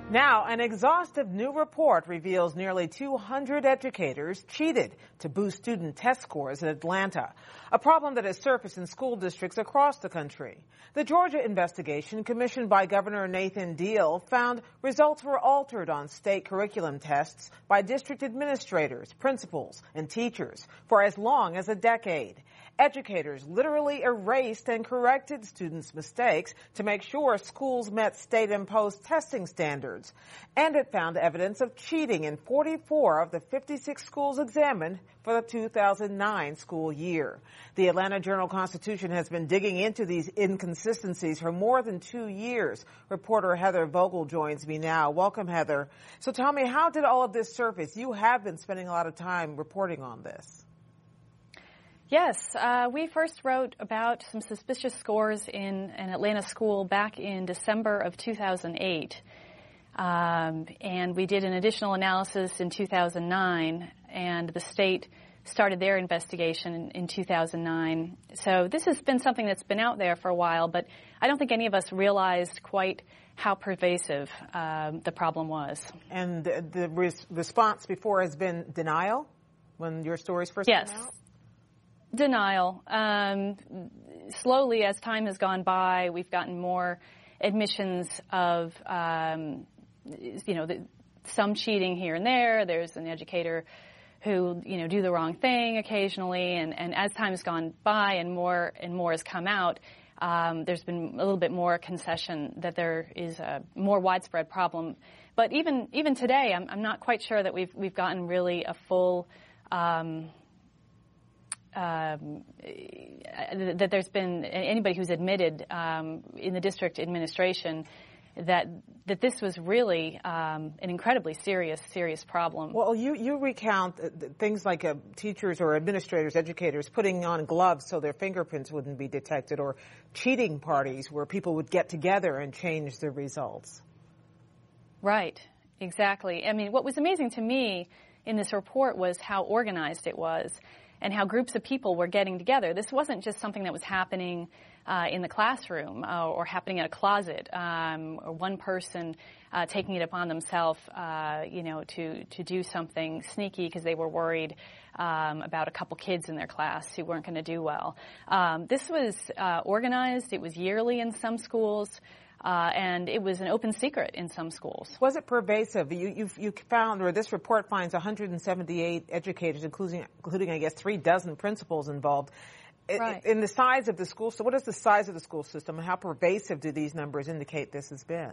Now, an exhaustive new report reveals nearly 200 educators cheated to boost student test scores in Atlanta, a problem that has surfaced in school districts across the country. The Georgia investigation, commissioned by Governor Nathan Deal, found results were altered on state curriculum tests by district administrators, principals, and teachers for as long as a decade. Educators literally erased and corrected students' mistakes to make sure schools met state-imposed testing standards. And it found evidence of cheating in 44 of the 56 schools examined for the 2009 school year. The Atlanta Journal-Constitution has been digging into these inconsistencies for more than 2 years. Reporter Heather Vogel joins me now. Welcome, Heather. So tell me, how did all of this surface? You have been spending a lot of time reporting on this. Yes, we first wrote about some suspicious scores in an Atlanta school back in December of 2008. And we did an additional analysis in 2009, and the state started their investigation in 2009. So this has been something that's been out there for a while, but I don't think any of us realized quite how pervasive the problem was. And the response before has been denial when your stories first came out? Yes. Denial. Slowly, as time has gone by, we've gotten more admissions of, some cheating here and there. There's an educator who, do the wrong thing occasionally. And as time has gone by and more has come out, there's been a little bit more concession that there is a more widespread problem. But even today, I'm not quite sure that we've gotten really a full that there's been anybody who's admitted in the district administration that this was really an incredibly serious problem. Well, you recount things like teachers or administrators, educators putting on gloves so their fingerprints wouldn't be detected, or cheating parties where people would get together and change the results. Right, exactly. I mean, what was amazing to me in this report was how organized it was, and how groups of people were getting together. This wasn't just something that was happening in the classroom or happening in a closet, or one person taking it upon themselves, to do something sneaky because they were worried about a couple kids in their class who weren't going to do well. This was organized. It was yearly in some schools. And it was an open secret in some schools. Was it pervasive? You found, or this report finds 178 educators, including I guess 36 principals involved. Right. In the size of the school, so what is the size of the school system, and how pervasive do these numbers indicate this has been?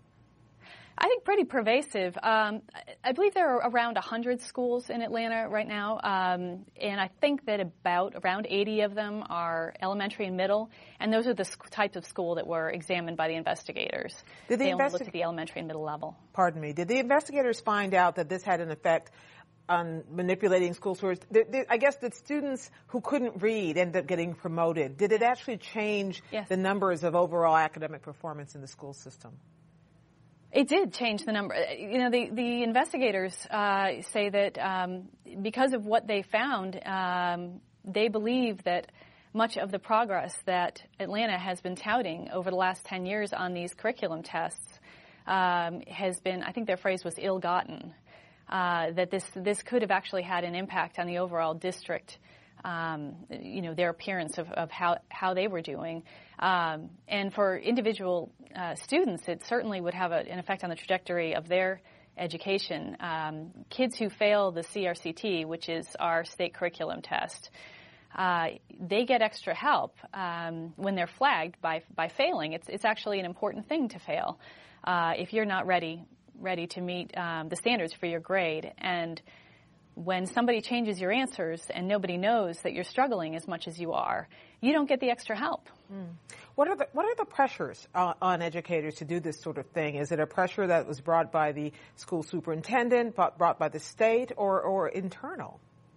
I think pretty pervasive. I believe there are around 100 schools in Atlanta right now, and I think that around 80 of them are elementary and middle, and those are the types of school that were examined by the investigators. They only looked at the elementary and middle level. Pardon me. Did the investigators find out that this had an effect on manipulating school scores? I guess that students who couldn't read ended up getting promoted. Did it actually change the numbers of overall academic performance in the school system? It did change the number. The investigators say that because of what they found, they believe that much of the progress that Atlanta has been touting over the last 10 years on these curriculum tests has been, I think their phrase was ill-gotten, that this could have actually had an impact on the overall district, their appearance of how they were doing. And for individual students, it certainly would have an effect on the trajectory of their education. Kids who fail the CRCT, which is our state curriculum test, they get extra help when they're flagged by failing. It's actually an important thing to fail if you're not ready to meet the standards for your grade. And when somebody changes your answers and nobody knows that you're struggling as much as you are, you don't get the extra help. What are the pressures on educators to do this sort of thing? Is it a pressure that was brought by the school superintendent, brought by the state, or internal?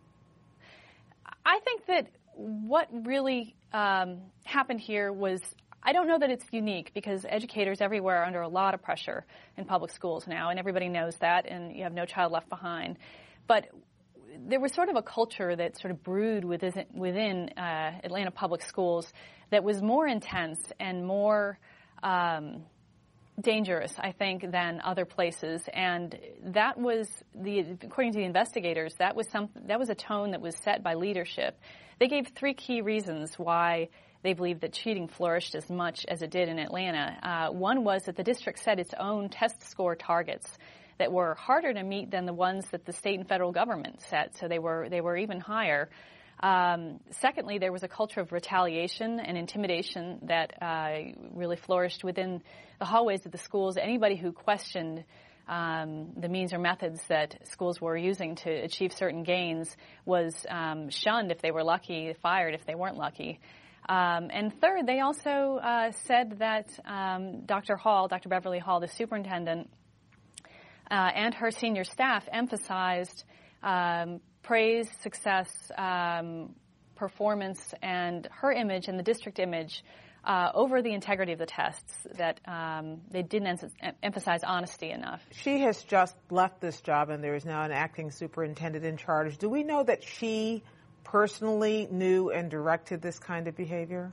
I think that what really happened here was, I don't know that it's unique, because educators everywhere are under a lot of pressure in public schools now, and everybody knows that, and you have No Child Left Behind. But there was sort of a culture that sort of brewed within Atlanta public schools that was more intense and more dangerous, I think, than other places, and that was according to the investigators, that was a tone that was set by leadership. They gave 3 key reasons why they believed that cheating flourished as much as it did in Atlanta. One was that the district set its own test score targets that were harder to meet than the ones that the state and federal government set, so they were even higher. Secondly, there was a culture of retaliation and intimidation that really flourished within the hallways of the schools. Anybody who questioned the means or methods that schools were using to achieve certain gains was shunned if they were lucky, fired if they weren't lucky. And third, they also said that Dr. Beverly Hall, the superintendent, and her senior staff emphasized praise, success, performance, and her image and the district image over the integrity of the tests, that they didn't emphasize honesty enough. She has just left this job, and there is now an acting superintendent in charge. Do we know that she personally knew and directed this kind of behavior?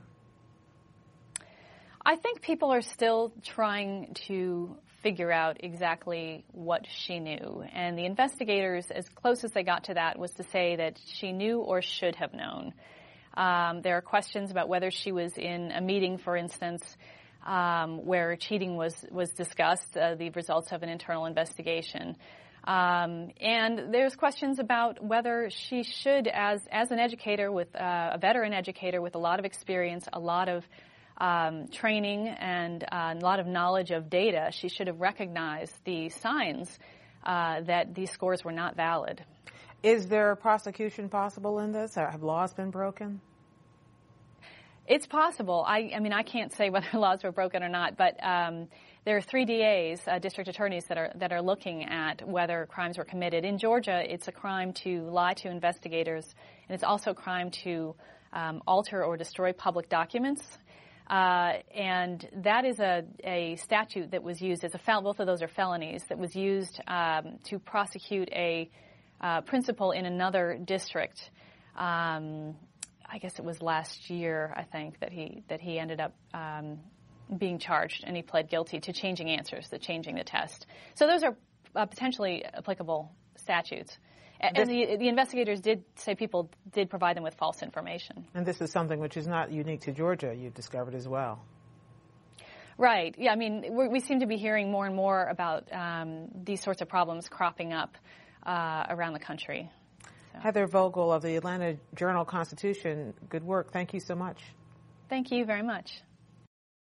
I think people are still trying to figure out exactly what she knew. And the investigators, as close as they got to that, was to say that she knew or should have known. There are questions about whether she was in a meeting, for instance, where cheating was discussed, the results of an internal investigation. And there's questions about whether she should, as an educator, with a veteran educator with a lot of experience, a lot of training, and a lot of knowledge of data, she should have recognized the signs that these scores were not valid. Is there a prosecution possible in this? Have laws been broken? It's possible. I mean, I can't say whether laws were broken or not, but there are 3 DAs, district attorneys, that are looking at whether crimes were committed. In Georgia, it's a crime to lie to investigators, and it's also a crime to alter or destroy public documents. And that is a statute that was used as both of those are felonies, that was used to prosecute a principal in another district. I guess it was last year, I think, that he ended up being charged, and he pled guilty to changing answers, to changing the test. So those are potentially applicable statutes. And the investigators did say people did provide them with false information. And this is something which is not unique to Georgia, you've discovered as well. Right. Yeah, I mean, we seem to be hearing more and more about these sorts of problems cropping up around the country. So. Heather Vogel of the Atlanta Journal-Constitution, good work. Thank you so much. Thank you very much.